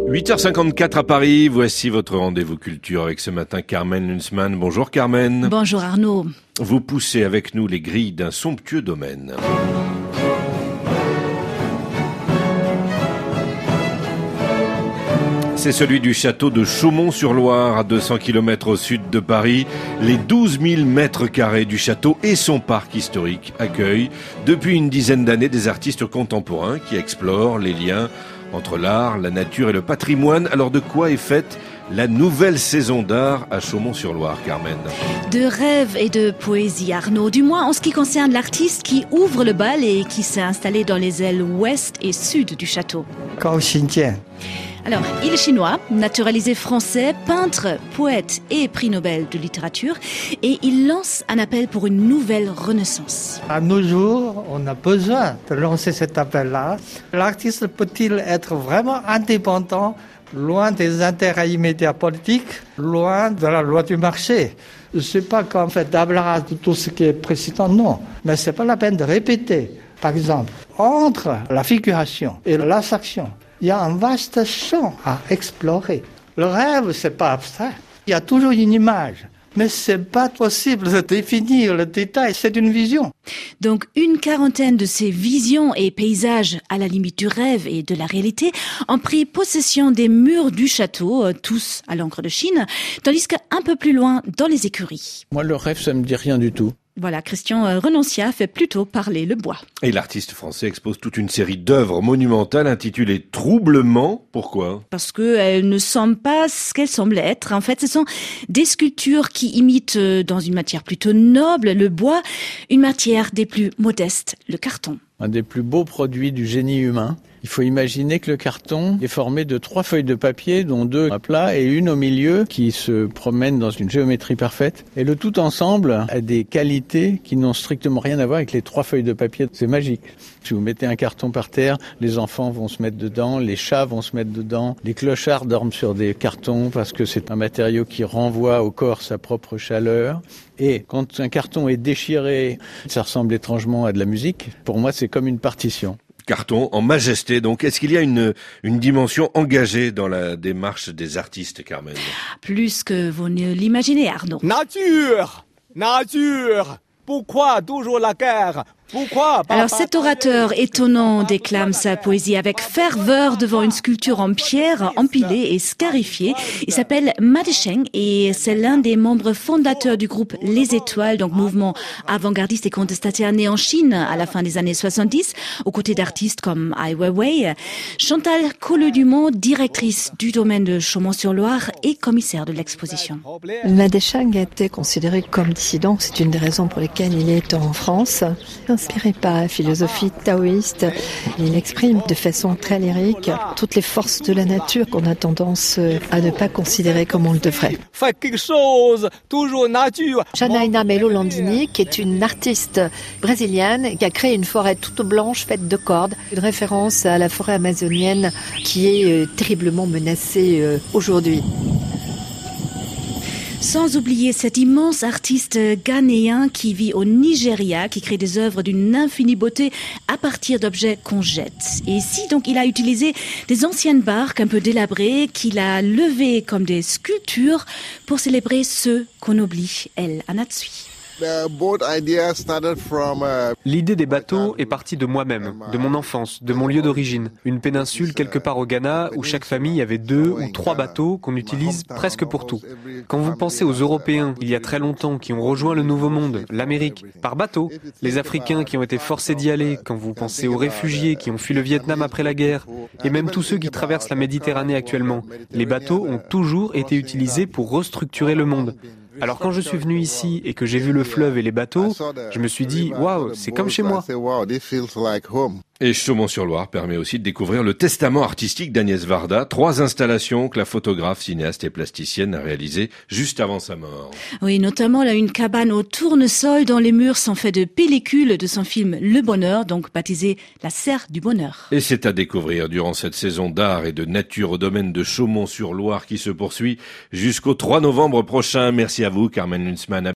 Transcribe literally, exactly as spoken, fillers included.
huit heures cinquante-quatre à Paris, voici votre rendez-vous culture avec ce matin Carmen Lunsmann. Bonjour Carmen. Bonjour Arnaud. Vous poussez avec nous les grilles d'un somptueux domaine. C'est celui du château de Chaumont-sur-Loire, à deux cents kilomètres au sud de Paris. Les douze mille mètres carrés du château et son parc historique accueillent depuis une dizaine d'années des artistes contemporains qui explorent les liens entre l'art, la nature et le patrimoine. Alors de quoi est faite la nouvelle saison d'art à Chaumont-sur-Loire, Carmen? De rêves et de poésie, Arnaud, du moins en ce qui concerne l'artiste qui ouvre le bal et qui s'est installé dans les ailes ouest et sud du château. Gao Xinjian. Alors, il est chinois, naturalisé français, peintre, poète et prix Nobel de littérature, et il lance un appel pour une nouvelle renaissance. À nos jours, on a besoin de lancer cet appel-là. L'artiste peut-il être vraiment indépendant, loin des intérêts immédiats politiques, loin de la loi du marché? C'est pas comme fait d'ablara de tout ce qui est précédent, non. Mais c'est pas la peine de répéter. Par exemple, entre la figuration et l'abstraction, il y a un vaste champ à explorer. Le rêve, c'est pas abstrait. Il y a toujours une image. Mais c'est pas possible de définir le détail, c'est une vision. Donc, une quarantaine de ces visions et paysages à la limite du rêve et de la réalité ont pris possession des murs du château, tous à l'encre de Chine, tandis qu'un peu plus loin, dans les écuries. Moi, le rêve, ça me dit rien du tout. Voilà, Christian Renoncia fait plutôt parler le bois. Et l'artiste français expose toute une série d'œuvres monumentales intitulées Troublement. Pourquoi? Parce qu'elles ne semblent pas ce qu'elles semblent être. En fait, ce sont des sculptures qui imitent, dans une matière plutôt noble, le bois, une matière des plus modestes, le carton. Un des plus beaux produits du génie humain. Il faut imaginer que le carton est formé de trois feuilles de papier, dont deux à plat et une au milieu qui se promènent dans une géométrie parfaite. Et le tout ensemble a des qualités qui n'ont strictement rien à voir avec les trois feuilles de papier. C'est magique. Si vous mettez un carton par terre, les enfants vont se mettre dedans, les chats vont se mettre dedans, les clochards dorment sur des cartons parce que c'est un matériau qui renvoie au corps sa propre chaleur. Et quand un carton est déchiré, ça ressemble étrangement à de la musique. Pour moi, c'est comme une partition. Carton en majesté. Donc, est-ce qu'il y a une, une dimension engagée dans la démarche des artistes, Carmen? Plus que vous ne l'imaginez, Arnaud. Nature! Nature! Pourquoi toujours la guerre? Pourquoi? Alors cet orateur étonnant déclame sa poésie avec ferveur devant une sculpture en pierre empilée et scarifiée. Il s'appelle Ma Desheng et c'est l'un des membres fondateurs du groupe Les Étoiles, donc mouvement avant-gardiste et contestataire né en Chine à la fin des années soixante-dix, aux côtés d'artistes comme Ai Weiwei. Chantal Colleux-Dumont, directrice du domaine de Chaumont-sur-Loire et commissaire de l'exposition. Ma Desheng a été considéré comme dissident, c'est une des raisons pour lesquelles il est en France. Inspiré par la philosophie taoïste, il exprime de façon très lyrique toutes les forces de la nature qu'on a tendance à ne pas considérer comme on le devrait. Faites quelque chose, toujours nature. Janaína Melo Landini, qui est une artiste brésilienne, qui a créé une forêt toute blanche faite de cordes, une référence à la forêt amazonienne qui est terriblement menacée aujourd'hui. Sans oublier cet immense artiste ghanéen qui vit au Nigeria, qui crée des œuvres d'une infinie beauté à partir d'objets qu'on jette. Et ici, donc, il a utilisé des anciennes barques un peu délabrées qu'il a levées comme des sculptures pour célébrer ceux qu'on oublie, elle, Anatsui. L'idée des bateaux est partie de moi-même, de mon enfance, de mon lieu d'origine. Une péninsule quelque part au Ghana où chaque famille avait deux ou trois bateaux qu'on utilise presque pour tout. Quand vous pensez aux Européens, il y a très longtemps, qui ont rejoint le Nouveau Monde, l'Amérique, par bateau, les Africains qui ont été forcés d'y aller, quand vous pensez aux réfugiés qui ont fui le Vietnam après la guerre, et même tous ceux qui traversent la Méditerranée actuellement, les bateaux ont toujours été utilisés pour restructurer le monde. Alors quand je suis venu ici et que j'ai vu le fleuve et les bateaux, je me suis dit « Waouh, c'est comme chez moi ». Et Chaumont-sur-Loire permet aussi de découvrir le testament artistique d'Agnès Varda, trois installations que la photographe, cinéaste et plasticienne a réalisées juste avant sa mort. Oui, notamment là, une cabane au tournesol dont les murs sont faits de pellicules de son film Le Bonheur, donc baptisé La Serre du Bonheur. Et c'est à découvrir durant cette saison d'art et de nature au domaine de Chaumont-sur-Loire qui se poursuit jusqu'au trois novembre prochain. Merci à vous, Carmen Lunsmann.